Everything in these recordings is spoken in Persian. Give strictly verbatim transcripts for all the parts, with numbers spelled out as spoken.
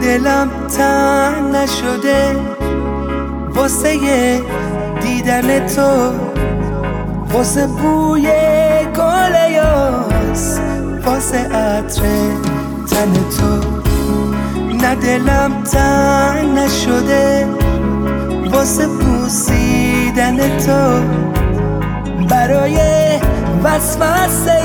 دلم تنگ نشده واسه دیدن تو، واسه بوی گل یاس، واسه عطر تن تو. نه دلم تنگ نشده واسه بوسیدن تو، برای وسوسه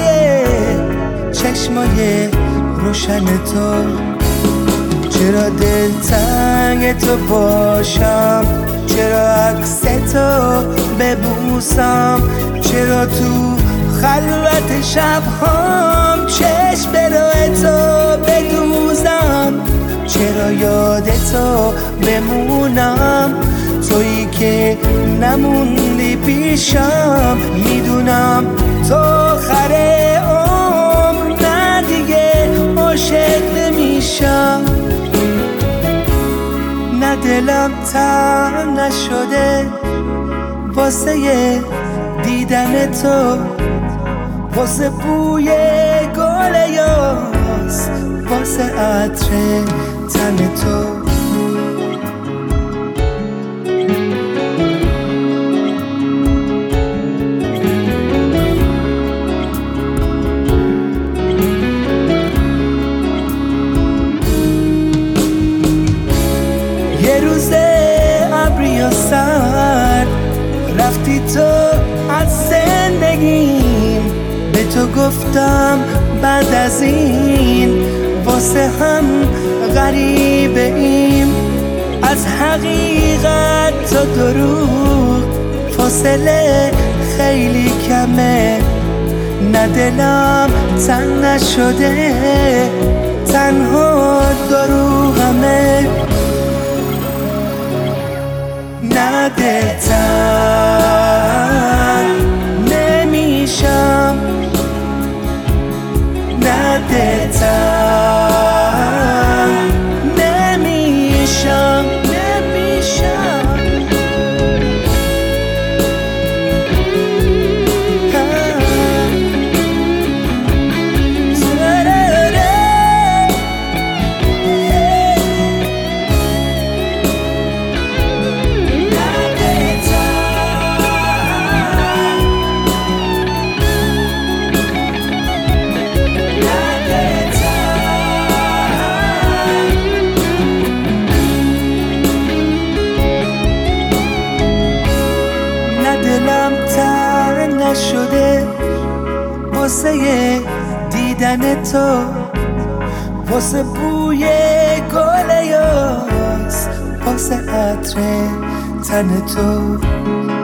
چشمای روشن تو. چرا دلتنگ تو باشم، چرا عکس تو ببوسم، چرا تو خلوت شبهام چشم به راه تو بدوزم، چرا یاد تو بمونم، تویی که نموندی پیشم. میدونم تو آخر عمر نه دیگه عاشق نمیشم. نه دلم تنگ نشده واسه دیدن تو، واسه بوی گل یاس، واسه عطر تن تو. یه روز ابری و سر رفتی تو از زندگیم، به تو گفتم بعد از این واسه هم غریبه ایم. از حقیقت تا دروغ فاصله خیلی کمه، نه دلم تنگ نشده تنها دروغمه. نه دلتنگ نمیشم، نه دلتنگ نمیشم، نمیشم. دلم تنگ نشده واسه دیدن تو، واسه بوی گل یاس، واسه عطر تن تو.